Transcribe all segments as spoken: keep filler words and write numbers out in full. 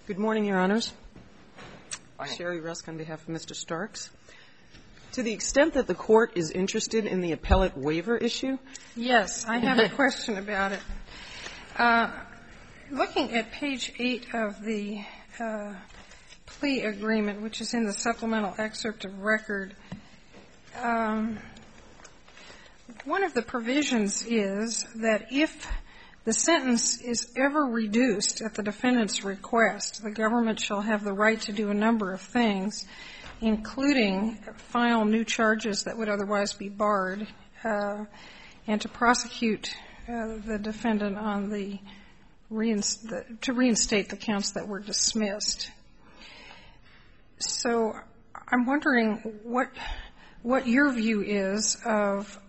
Good morning, Your Honors. Sherry Rusk on behalf of Mister Starks. To the extent that the Court is interested in the appellate waiver issue. Yes, I have a question about it. Uh, looking at page eight of the uh, plea agreement, which is in the supplemental excerpt of record, um, one of the provisions is that if the sentence is ever reduced at the defendant's request, the government shall have the right to do a number of things, including file new charges that would otherwise be barred, uh, and to prosecute uh, the defendant on the, reinst- the to reinstate the counts that were dismissed. So I'm wondering what what your view is of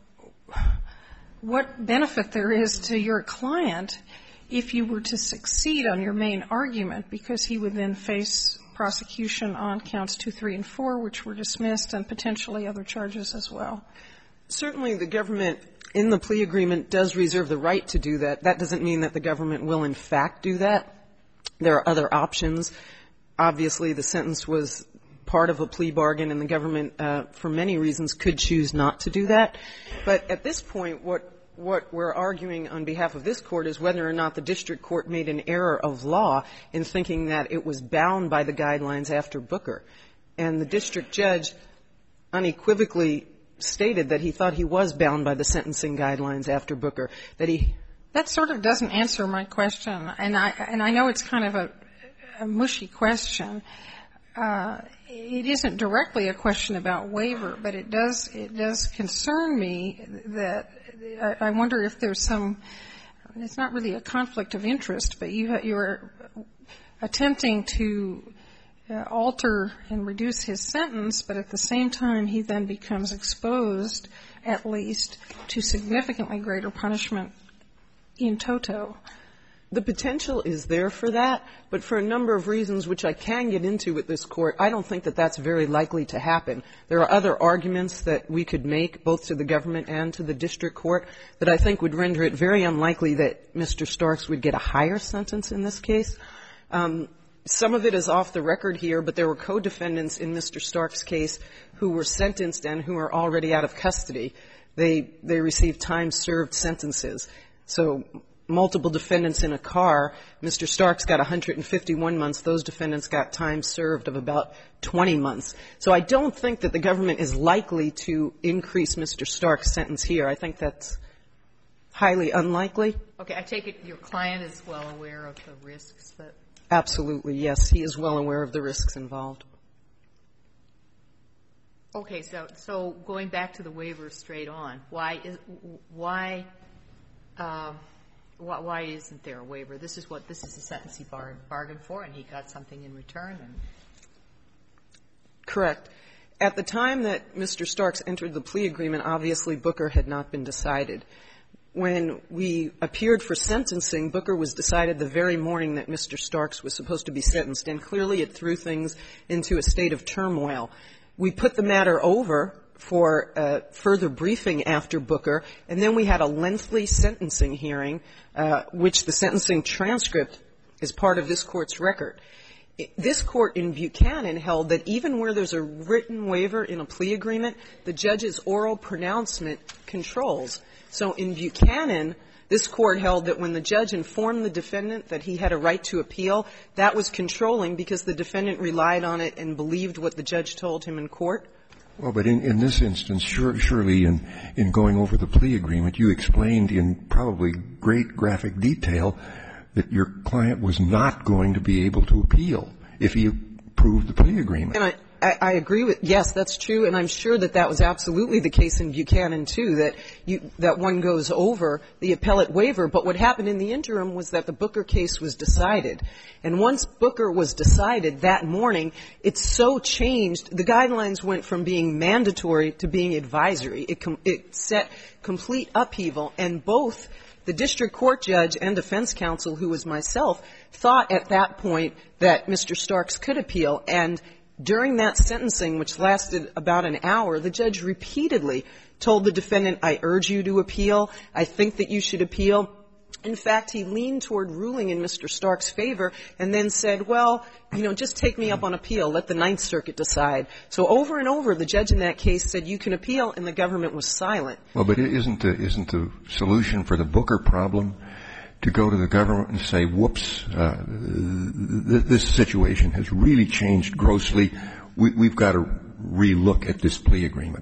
what benefit there is to your client if you were to succeed on your main argument, because he would then face prosecution on counts two, three, and four, which were dismissed, and potentially other charges as well. Certainly the government in the plea agreement does reserve the right to do that. That doesn't mean that the government will in fact do that. There are other options. Obviously, the sentence was part of a plea bargain, and the government, uh, for many reasons, could choose not to do that. But at this point, what what we're arguing on behalf of this Court is whether or not the district court made an error of law in thinking that it was bound by the guidelines after Booker. And the district judge unequivocally stated that he thought he was bound by the sentencing guidelines after Booker, that he That sort of doesn't answer my question, and I and I know it's kind of a, a mushy question. Uh, it isn't directly a question about waiver, but it does it does concern me that I, I wonder if there's some. It's not really a conflict of interest, but you you're attempting to uh, alter and reduce his sentence, but at the same time he then becomes exposed, at least, to significantly greater punishment in toto. The potential is there for that, but for a number of reasons which I can get into with this Court, I don't think that that's very likely to happen. There are other arguments that we could make, both to the government and to the district court, that I think would render it very unlikely that Mister Starks would get a higher sentence in this case. Um, some of it is off the record here, but there were co-defendants in Mister Starks' case who were sentenced and who are already out of custody. They, they received time-served sentences. So multiple defendants in a car. Mister Starks got one hundred fifty-one months. Those defendants got time served of about twenty months. So I don't think that the government is likely to increase Mister Starks' sentence here. I think that's highly unlikely. Okay. I take it your client is well aware of the risks that... Absolutely, yes. He is well aware of the risks involved. Okay. So, so going back to the waiver straight on, why is, why, um, Why, why isn't there a waiver? This is what this is the sentence he bar, bargained for, and he got something in return. And Correct. At the time that Mister Starks entered the plea agreement, obviously Booker had not been decided. When we appeared for sentencing, Booker was decided the very morning that Mister Starks was supposed to be sentenced, and clearly it threw things into a state of turmoil. We put the matter over for uh, further briefing after Booker, and then we had a lengthy sentencing hearing, uh, which the sentencing transcript is part of this Court's record. This Court in Buchanan held that even where there's a written waiver in a plea agreement, the judge's oral pronouncement controls. So in Buchanan, this Court held that when the judge informed the defendant that he had a right to appeal, that was controlling because the defendant relied on it and believed what the judge told him in court. Well, but in, in this instance, sure, surely in, in going over the plea agreement, you explained in probably great graphic detail that your client was not going to be able to appeal if he approved the plea agreement. And I, I, I agree with, yes, that's true, and I'm sure that that was absolutely the case in Buchanan, too, that you, that one goes over the appellate waiver. But what happened in the interim was that the Booker case was decided. And once Booker was decided that morning, it so changed. The guidelines went from being mandatory to being advisory. It, com- it set complete upheaval, and both the district court judge and defense counsel, who was myself, thought at that point that Mister Starks could appeal. And during that sentencing, which lasted about an hour, the judge repeatedly told the defendant, I urge you to appeal. I think that you should appeal. In fact, he leaned toward ruling in Mister Stark's favor and then said, well, you know, just take me up on appeal. Let the Ninth Circuit decide. So over and over, the judge in that case said, you can appeal, and the government was silent. Well, but isn't the, isn't the solution for the Booker problem to go to the government and say, whoops, uh, th- this situation has really changed grossly. We, we've got to relook at this plea agreement.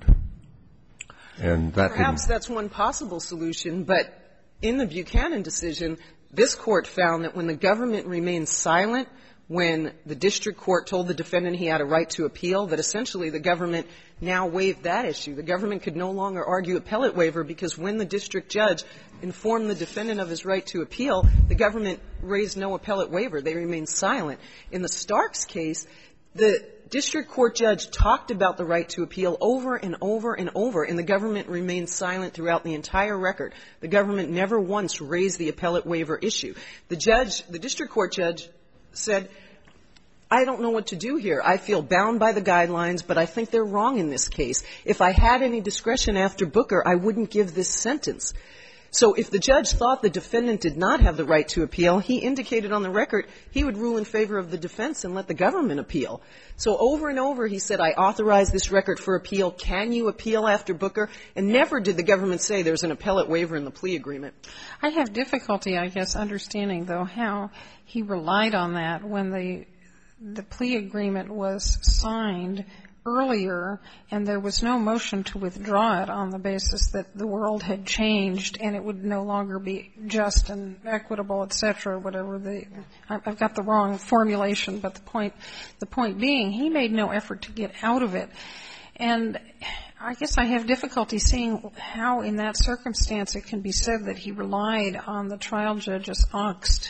And that Perhaps didn't... that's one possible solution, but in the Buchanan decision, this court found that when the government remained silent, when the district court told the defendant he had a right to appeal, that essentially the government now waived that issue. The government could no longer argue appellate waiver because when the district judge informed the defendant of his right to appeal, the government raised no appellate waiver. They remained silent. In the Starks case, the district court judge talked about the right to appeal over and over and over, and the government remained silent throughout the entire record. The government never once raised the appellate waiver issue. The judge, the district court judge said, I don't know what to do here. I feel bound by the guidelines, but I think they're wrong in this case. If I had any discretion after Booker, I wouldn't give this sentence. So if the judge thought the defendant did not have the right to appeal, he indicated on the record he would rule in favor of the defense and let the government appeal. So over and over he said, I authorize this record for appeal. Can you appeal after Booker? And never did the government say there's an appellate waiver in the plea agreement. I have difficulty, I guess, understanding, though, how he relied on that when the the plea agreement was signed earlier, and there was no motion to withdraw it on the basis that the world had changed and it would no longer be just and equitable, et cetera, whatever the – I've got the wrong formulation, but the point the point being, he made no effort to get out of it. And I guess I have difficulty seeing how in that circumstance it can be said that he relied on the trial judge's angst.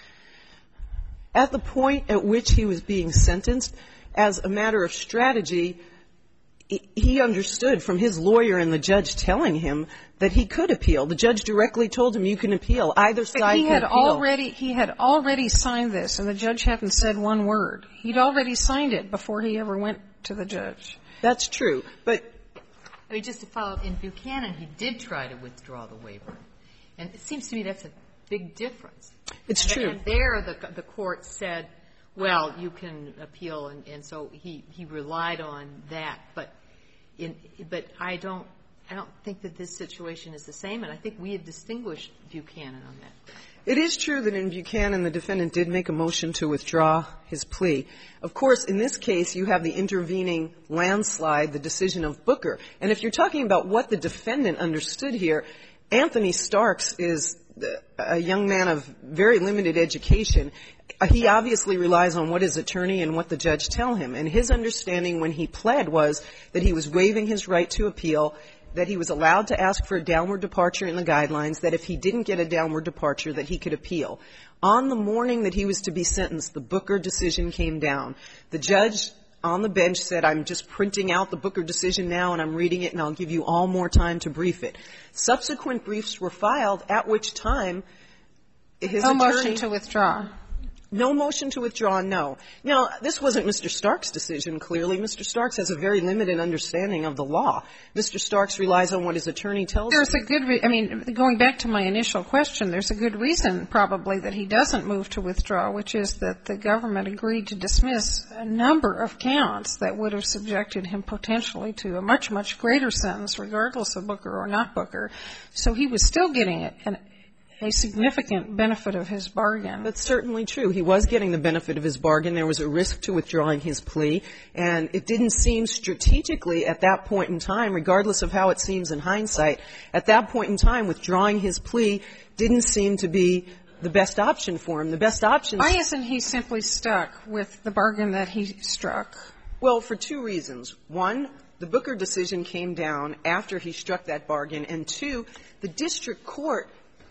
At the point at which he was being sentenced, as a matter of strategy, he understood from his lawyer and the judge telling him that he could appeal. The judge directly told him you can appeal. Either side but he can had appeal. Already, he had already signed this, and the judge hadn't said one word. He'd already signed it before he ever went to the judge. That's true. But I mean, just to follow up, in Buchanan, he did try to withdraw the waiver. And it seems to me that's a big difference. It's and, true. And there the, the court said, well, you can appeal, and, and so he, he relied on that. But in, but I don't, I don't think that this situation is the same, and I think we have distinguished Buchanan on that. It is true that in Buchanan the defendant did make a motion to withdraw his plea. Of course, in this case, you have the intervening landslide, the decision of Booker. And if you're talking about what the defendant understood here, Anthony Starks is a young man of very limited education. He obviously relies on what his attorney and what the judge tell him. And his understanding when he pled was that he was waiving his right to appeal, that he was allowed to ask for a downward departure in the guidelines, that if he didn't get a downward departure, that he could appeal. On the morning that he was to be sentenced, the Booker decision came down. The judge on the bench said, I'm just printing out the Booker decision now, and I'm reading it, and I'll give you all more time to brief it. Subsequent briefs were filed, at which time his no attorney... No motion to withdraw. No motion to withdraw, no. Now, this wasn't Mister Starks' decision, clearly. Mister Starks has a very limited understanding of the law. Mister Starks relies on what his attorney tells him. There's a good re- I mean, going back to my initial question, there's a good reason probably that he doesn't move to withdraw, which is that the government agreed to dismiss a number of counts that would have subjected him potentially to a much, much greater sentence, regardless of Booker or not Booker. So he was still getting it. And a significant benefit of his bargain. That's certainly true. He was getting the benefit of his bargain. There was a risk to withdrawing his plea, and it didn't seem strategically at that point in time, regardless of how it seems in hindsight, at that point in time, withdrawing his plea didn't seem to be the best option for him. The best option... Why isn't he simply stuck with the bargain that he struck? Well, for two reasons. One, the Booker decision came down after he struck that bargain, and two, the district court,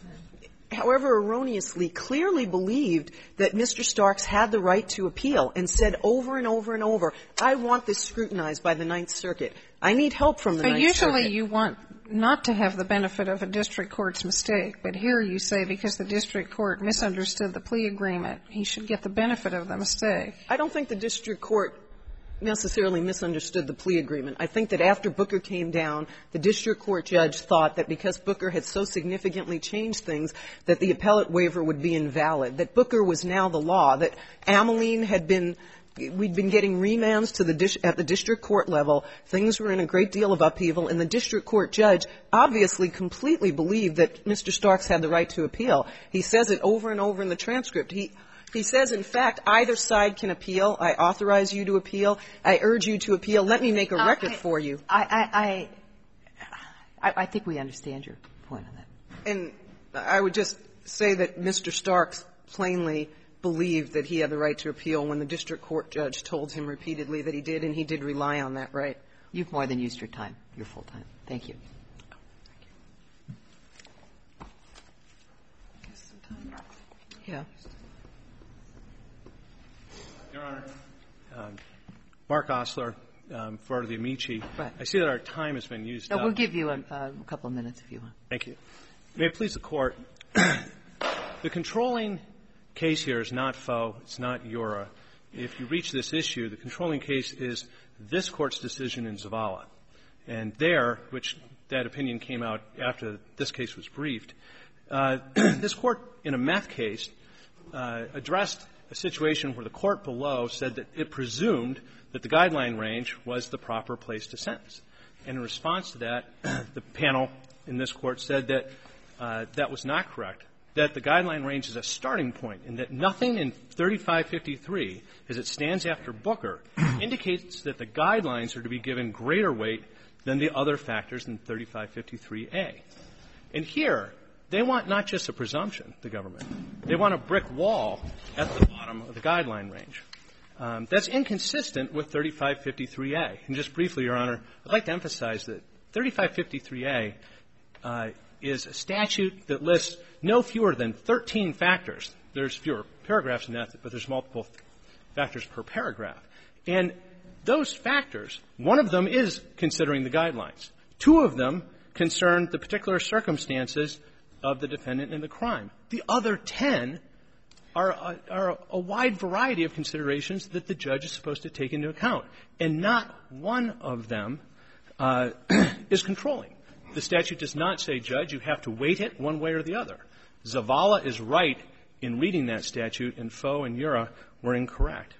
however erroneously, clearly believed that Mister Starks had the right to appeal and said over and over and over, I want this scrutinized by the Ninth Circuit. I need help from the but Ninth Circuit. But usually you want not to have the benefit of a district court's mistake, but here you say because the district court misunderstood the plea agreement, he should get the benefit of the mistake. I don't think the district court necessarily misunderstood the plea agreement. I think that after Booker came down, the district court judge thought that because Booker had so significantly changed things, that the appellate waiver would be invalid, that Booker was now the law, that Ameline had been we'd been getting remands to the dis- at the district court level. Things were in a great deal of upheaval, and the district court judge obviously completely believed that Mister Starks had the right to appeal. He says it over and over in the transcript. He He says, in fact, either side can appeal. I authorize you to appeal. I urge you to appeal. Let me make a record uh, I, for you. I, I, I, I think we understand your point on that. And I would just say that Mister Starks plainly believed that he had the right to appeal when the district court judge told him repeatedly that he did, and he did rely on that right. You've more than used your time, your full time. Thank you. Yeah. Your Honor, um, Mark Osler, um, for the Amici. Right. I see that our time has been used no, up. We'll give you a, a couple of minutes if you want. Thank you. May it please the Court, the controlling case here is not Foe, it's not Ura. If you reach this issue, the controlling case is this Court's decision in Zavala. And there, which that opinion came out after this case was briefed, uh, this Court, in a meth case, uh, addressed a situation where the court below said that it presumed that the guideline range was the proper place to sentence. And in response to that, the panel in this Court said that uh, that was not correct, that the guideline range is a starting point, and that nothing in thirty-five fifty-three, as it stands after Booker, indicates that the guidelines are to be given greater weight than the other factors in thirty-five fifty-three A. And here, they want not just a presumption, the government. They want a brick wall at the bottom of the guideline range. Um, that's inconsistent with thirty-five fifty-three A. And just briefly, Your Honor, I'd like to emphasize that thirty-five fifty-three A uh, is a statute that lists no fewer than thirteen factors. There's fewer paragraphs in that, but there's multiple factors per paragraph. And those factors, one of them is considering the guidelines. Two of them concern the particular circumstances of the defendant in the crime. The other ten are a, are a wide variety of considerations that the judge is supposed to take into account. And not one of them uh, is controlling. The statute does not say, Judge, you have to weight it one way or the other. Zavala is right in reading that statute, and Foe and Ura were incorrect.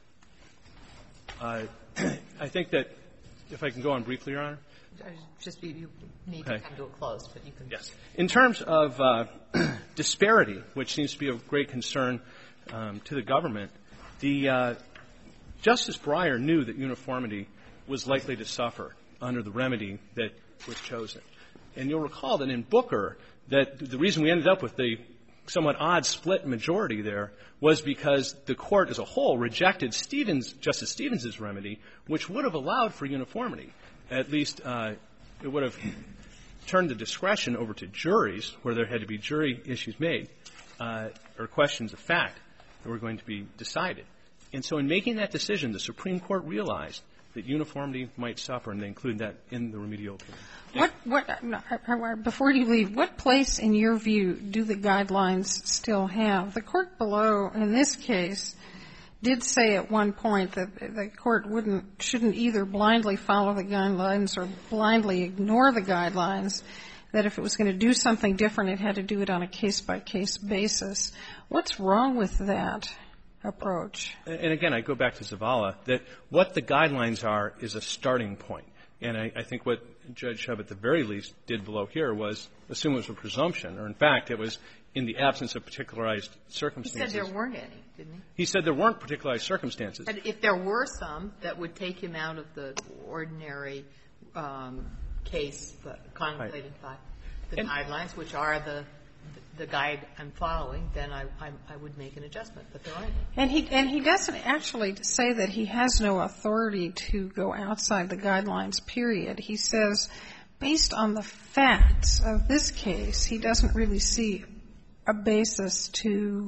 Uh, I think that, if I can go on briefly, Your Honor. Just you need Okay. to come to a close, but you can. Yes. In terms of uh, disparity, which seems to be of great concern um, to the government, the uh, Justice Breyer knew that uniformity was likely to suffer under the remedy that was chosen. And you'll recall that in Booker, that the reason we ended up with the somewhat odd split majority there was because the court as a whole rejected Stevens, Justice Stevens's remedy, which would have allowed for uniformity. At least uh, it would have turned the discretion over to juries where there had to be jury issues made uh, or questions of fact that were going to be decided. And so in making that decision, the Supreme Court realized that uniformity might suffer, and they include that in the remedial opinion. What, what, before you leave, what place, in your view, do the guidelines still have? The court below, in this case, did say at one point that the court wouldn't, shouldn't either blindly follow the guidelines or blindly ignore the guidelines, that if it was going to do something different, it had to do it on a case-by-case basis. What's wrong with that approach? And again, I go back to Zavala, that what the guidelines are is a starting point. And I, I think what Judge Shub at the very least did below here was assume it was a presumption, or in fact, it was in the absence of particularized circumstances. He said there weren't any, didn't he? He said there weren't particularized circumstances. And if there were some that would take him out of the ordinary um, case contemplated by the and, guidelines, which are the the guide I'm following, then I, I, I would make an adjustment, but there aren't any. And he, and he doesn't actually say that he has no authority to go outside the guidelines, period. He says, based on the facts of this case, he doesn't really see a basis to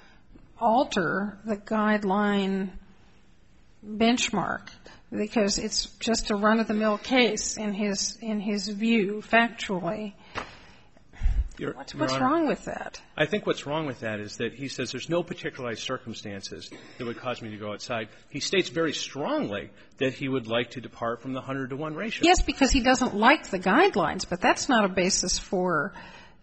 alter the guideline benchmark, because it's just a run-of-the-mill case in his, in his view, factually. Your, What's, Your what's Honor, wrong with that? I think what's wrong with that is that he says there's no particularized circumstances that would cause me to go outside. He states very strongly that he would like to depart from the one hundred to one ratio. Yes, because he doesn't like the guidelines, but that's not a basis for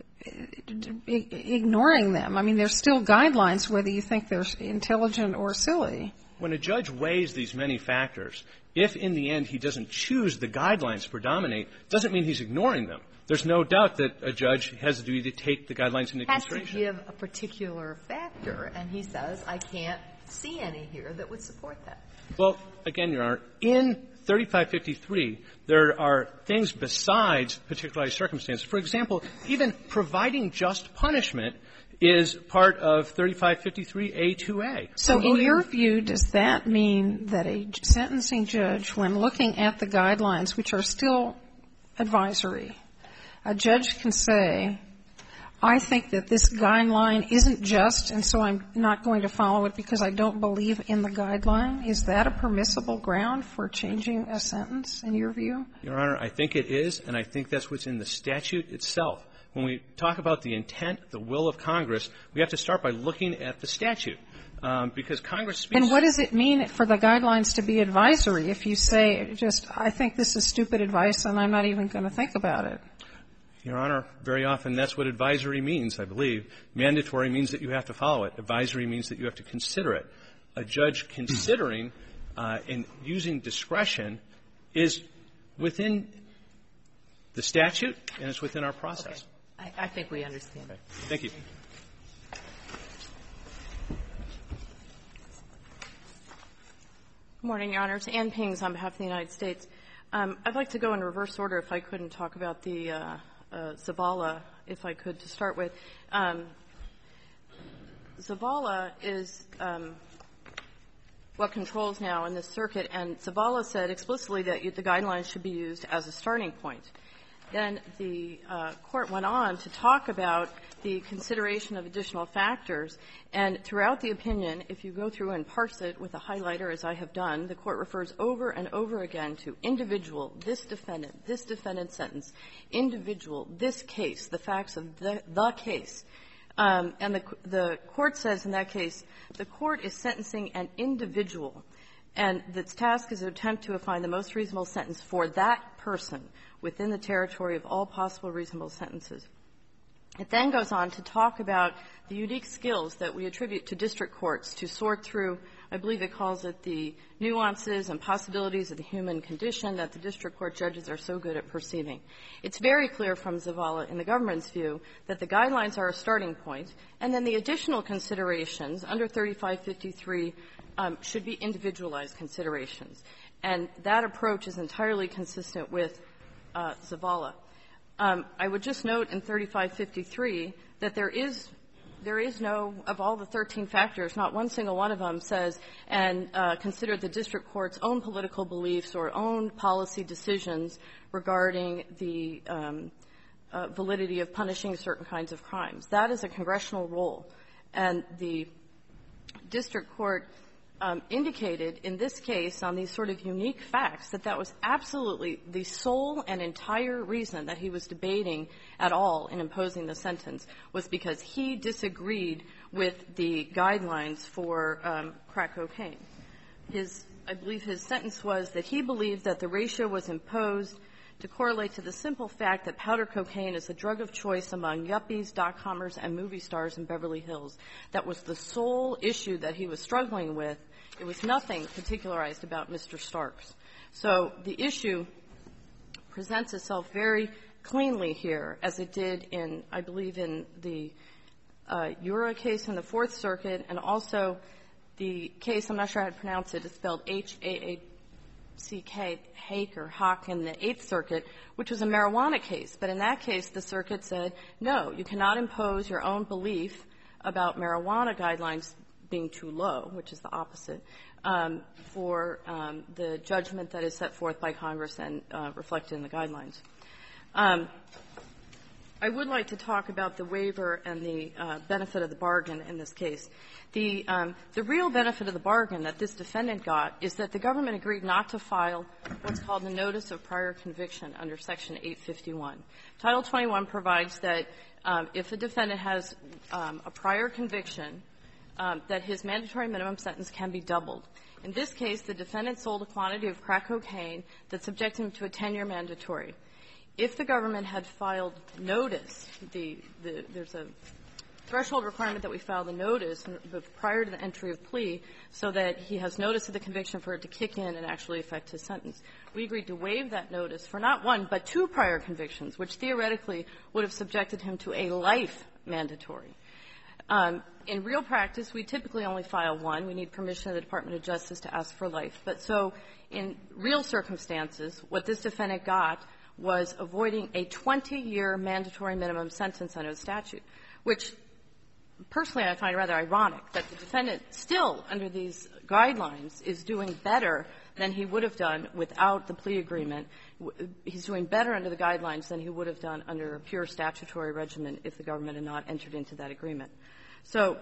ignoring them. I mean, there's still guidelines whether you think they're intelligent or silly. When a judge weighs these many factors, if in the end he doesn't choose the guidelines to predominate, doesn't mean he's ignoring them. There's no doubt that a judge has a duty to take the guidelines into has consideration. to give a particular factor, and he says, I can't see any here that would support that. Well, again, Your Honor, in thirty-five fifty-three, there are things besides particularized circumstances. For example, even providing just punishment is part of thirty-five fifty-three A two A. So in your view, does that mean that a sentencing judge, when looking at the guidelines, which are still advisory, a judge can say, I think that this guideline isn't just, and so I'm not going to follow it because I don't believe in the guideline? Is that a permissible ground for changing a sentence, in your view? Your Honor, I think it is, and I think that's what's in the statute itself. When we talk about the intent, the will of Congress, we have to start by looking at the statute, um, because Congress speaks. And what does it mean for the guidelines to be advisory if you say just, I think this is stupid advice and I'm not even going to think about it? Your Honor, very often that's what advisory means, I believe. Mandatory means that you have to follow it. Advisory means that you have to consider it. A judge considering uh, and using discretion is within the statute and it's within our process. Okay. I, I think we understand. Okay. Thank you. Good morning, Your Honors. Ann Pings on behalf of the United States. Um, I'd like to go in reverse order if I could and talk about the uh, uh, Zavala, if I could, to start with. Um, Zavala is um, what controls now in this circuit, and Zavala said explicitly that the guidelines should be used as a starting point. Then the uh, court went on to talk about the consideration of additional factors, and throughout the opinion, if you go through and parse it with a highlighter, as I have done, the court refers over and over again to individual, this defendant, this defendant's sentence, individual, this case, the facts of the, the case. Um, and the, the court says in that case, the court is sentencing an individual, and its task is to attempt to find the most reasonable sentence for that person within the territory of all possible reasonable sentences. It then goes on to talk about the unique skills that we attribute to district courts to sort through, I believe it calls it the nuances and possibilities of the human condition that the district court judges are so good at perceiving. It's very clear from Zavala, in the government's view, that the guidelines are a starting point, and then the additional considerations under thirty-five fifty-three um, should be individualized considerations. And that approach is entirely consistent with uh, Zavala. Um, I would just note in thirty-five fifty-three that there is there is no, of all the thirteen factors, not one single one of them says, and uh, consider the district court's own political beliefs or own policy decisions regarding the um, uh, validity of punishing certain kinds of crimes. That is a congressional role, and the district court Um, indicated in this case on these sort of unique facts that that was absolutely the sole and entire reason that he was debating at all in imposing the sentence was because he disagreed with the guidelines for um, crack cocaine. His, I believe his sentence was that he believed that the ratio was imposed to correlate to the simple fact that powder cocaine is the drug of choice among yuppies, dot-commers, and movie stars in Beverly Hills. That was the sole issue that he was struggling with. It was nothing particularized about Mister Starks. So the issue presents itself very cleanly here, as it did in, I believe, in the uh, Ura case in the Fourth Circuit, and also the case, I'm not sure how to pronounce it, it's spelled H A A C K, Hake or Hawk in the Eighth Circuit, which was a marijuana case. But in that case, the circuit said, no, you cannot impose your own belief about marijuana guidelines being too low, which is the opposite, um, for um, the judgment that is set forth by Congress and uh, reflected in the guidelines. Um, I would like to talk about the waiver and the uh, benefit of the bargain in this case. The, um, the real benefit of the bargain that this defendant got is that the government agreed not to file what's called the notice of prior conviction under Section eight fifty-one. Title twenty-one provides that um, if a defendant has um, a prior conviction, um, that his mandatory minimum sentence can be doubled. In this case, the defendant sold a quantity of crack cocaine that subjected him to a ten-year mandatory. If the government had filed notice, the, the, there's a threshold requirement that we file the notice prior to the entry of plea so that he has notice of the conviction for it to kick in and actually affect his sentence. We agreed to waive that notice for not one but two prior convictions, which theoretically would have subjected him to a life mandatory. Um, in real practice, we typically only file one. We need permission of the Department of Justice to ask for life. But so in real circumstances, what this defendant got was avoiding a twenty-year mandatory minimum sentence under the statute, which personally I find rather ironic that the defendant still, under these guidelines, is doing better than he would have done without the plea agreement. He's doing better under the guidelines than he would have done under a pure statutory regimen if the government had not entered into that agreement. So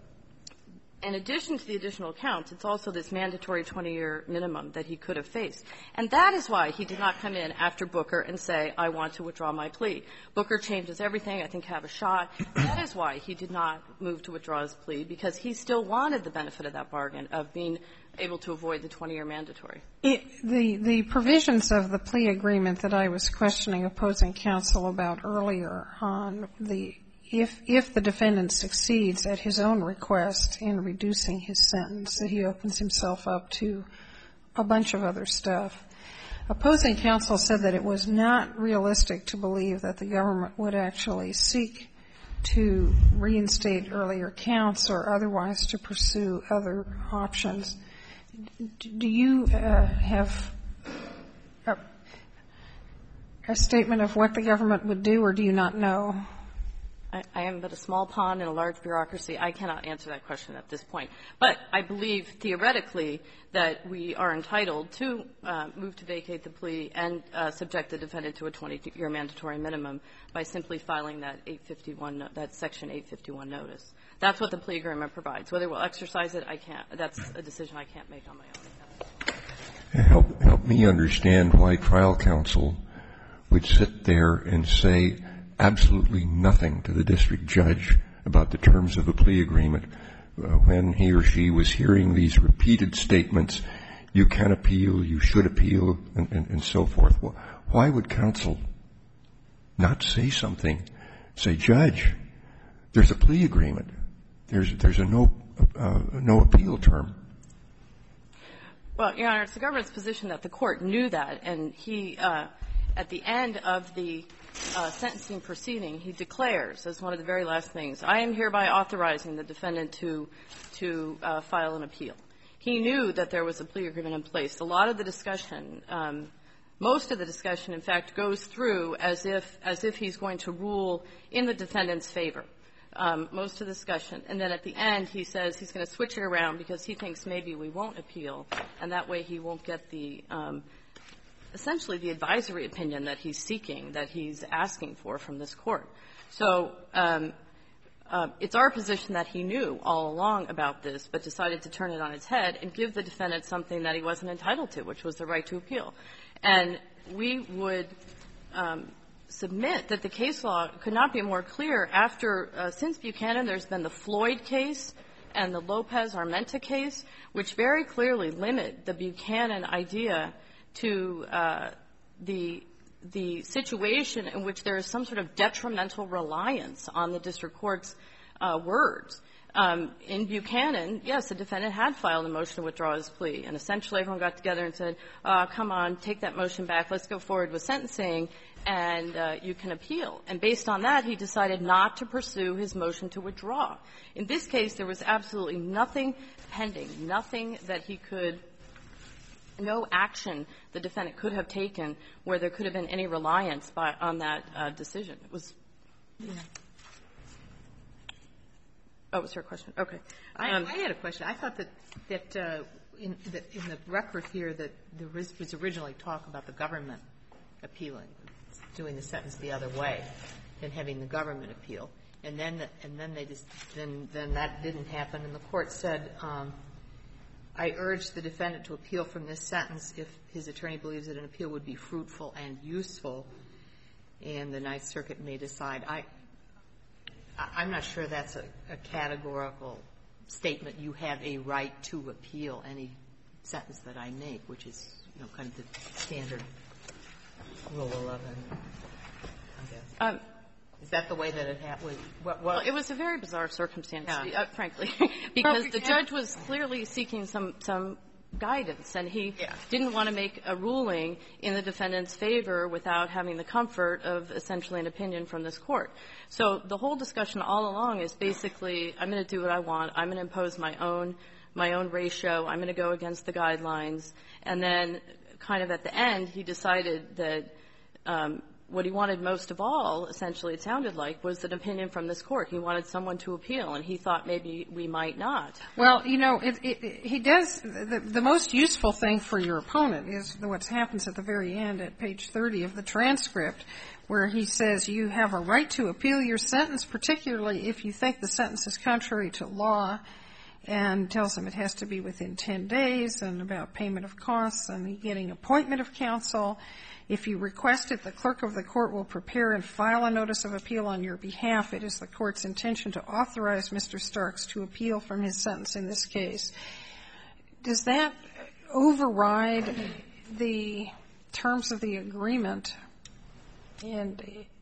in addition to the additional counts, it's also this mandatory twenty-year minimum that he could have faced. And that is why he did not come in after Booker and say, I want to withdraw my plea. Booker changes everything. I think have a shot. That is why he did not move to withdraw his plea, because he still wanted the benefit of that bargain of being able to avoid the twenty-year mandatory. It, the, the provisions of the plea agreement that I was questioning opposing counsel about earlier on the If, if the defendant succeeds at his own request in reducing his sentence, that he opens himself up to a bunch of other stuff. Opposing counsel said that it was not realistic to believe that the government would actually seek to reinstate earlier counts or otherwise to pursue other options. Do you uh, have a, a statement of what the government would do, or do you not know? I am but a small pawn in a large bureaucracy. I cannot answer that question at this point. But I believe theoretically that we are entitled to uh, move to vacate the plea and uh, subject the defendant to a twenty-year mandatory minimum by simply filing that eight fifty-one, that Section eight fifty-one notice. That's what the plea agreement provides. Whether we'll exercise it, I can't. That's a decision I can't make on my own. Help, help me understand why trial counsel would sit there and say absolutely nothing to the district judge about the terms of the plea agreement uh, when he or she was hearing these repeated statements, you can appeal, you should appeal, and, and, and so forth. Why would counsel not say something? Say, Judge, there's a plea agreement. There's, there's a no, uh, no appeal term. Well, Your Honor, it's the government's position that the court knew that, and he, uh, at the end of the Uh, sentencing proceeding, he declares as one of the very last things, I am hereby authorizing the defendant to to uh, file an appeal. He knew that there was a plea agreement in place. A lot of the discussion, um, most of the discussion, in fact, goes through as if as if he's going to rule in the defendant's favor. Um, most of the discussion, and then at the end he says he's going to switch it around because he thinks maybe we won't appeal, and that way he won't get the um, essentially the advisory opinion that he's seeking, that he's asking for from this court. So um, uh, it's our position that he knew all along about this, but decided to turn it on its head and give the defendant something that he wasn't entitled to, which was the right to appeal. And we would um, submit that the case law could not be more clear. After, uh, since Buchanan, there's been the Floyd case and the Lopez-Armenta case, which very clearly limit the Buchanan idea to uh, the the situation in which there is some sort of detrimental reliance on the district court's uh, words. Um, in Buchanan, yes, the defendant had filed a motion to withdraw his plea, and essentially everyone got together and said, uh, come on, take that motion back, let's go forward with sentencing, and uh, you can appeal. And based on that, he decided not to pursue his motion to withdraw. In this case, there was absolutely nothing pending, nothing that he could no action the defendant could have taken where there could have been any reliance by, on that uh, decision. It was. Yeah. Oh, was there a question? Okay. Um, I, I had a question. I thought that that uh, in, that in the record here that there was, was originally talk about the government appealing, doing the sentence the other way. than having the government appeal. And then, the, and then they just, then, then that didn't happen. And the court said, um, I urge the defendant to appeal from this sentence if his attorney believes that an appeal would be fruitful and useful, and the Ninth Circuit may decide. I, I'm not sure that's a, a categorical statement. You have a right to appeal any sentence that I make, which is, you know, kind of the standard Rule eleven, I guess. Um, Is that the way that it happened? What, what? Well, it was a very bizarre circumstance, Yeah. uh, frankly, because the judge was clearly seeking some some guidance, and he Yeah. didn't want to make a ruling in the defendant's favor without having the comfort of essentially an opinion from this court. So the whole discussion all along is basically, I'm going to do what I want. I'm going to impose my own my own ratio. I'm going to go against the guidelines. And then kind of at the end, he decided that um, what he wanted most of all, essentially, it sounded like, was an opinion from this court. He wanted someone to appeal, and he thought maybe we might not. Well, you know, it, it, it, he does the, the most useful thing for your opponent is what happens at the very end at page thirty of the transcript, where he says you have a right to appeal your sentence, particularly if you think the sentence is contrary to law, and tells him it has to be within ten days, and about payment of costs and getting appointment of counsel. If you request it, the clerk of the court will prepare and file a notice of appeal on your behalf. It is the court's intention to authorize Mister Starks to appeal from his sentence in this case. Does that override the terms of the agreement? And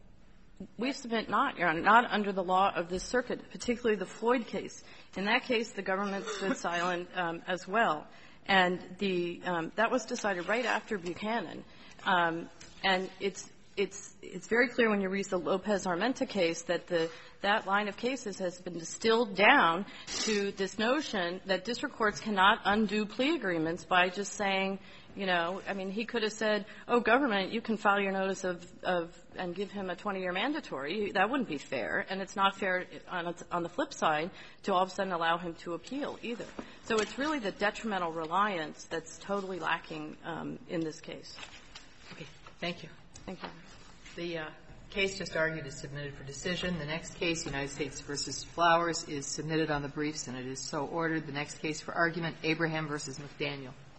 we submit not, Your Honor, not under the law of this circuit, particularly the Floyd case. In that case, the government stood silent um, as well. And the um, that was decided right after Buchanan. Um, and it's it's it's very clear when you read the Lopez-Armenta case that the that line of cases has been distilled down to this notion that district courts cannot undo plea agreements by just saying, you know, I mean, he could have said, oh, government, you can file your notice of, of and give him a twenty-year mandatory. That wouldn't be fair. And it's not fair on, on the flip side to all of a sudden allow him to appeal either. So it's really the detrimental reliance that's totally lacking um, in this case. Okay. Thank you. Thank you. The uh, case just argued is submitted for decision. The next case, United States versus Flowers, is submitted on the briefs, and it is so ordered. The next case for argument, Abraham versus McDaniel.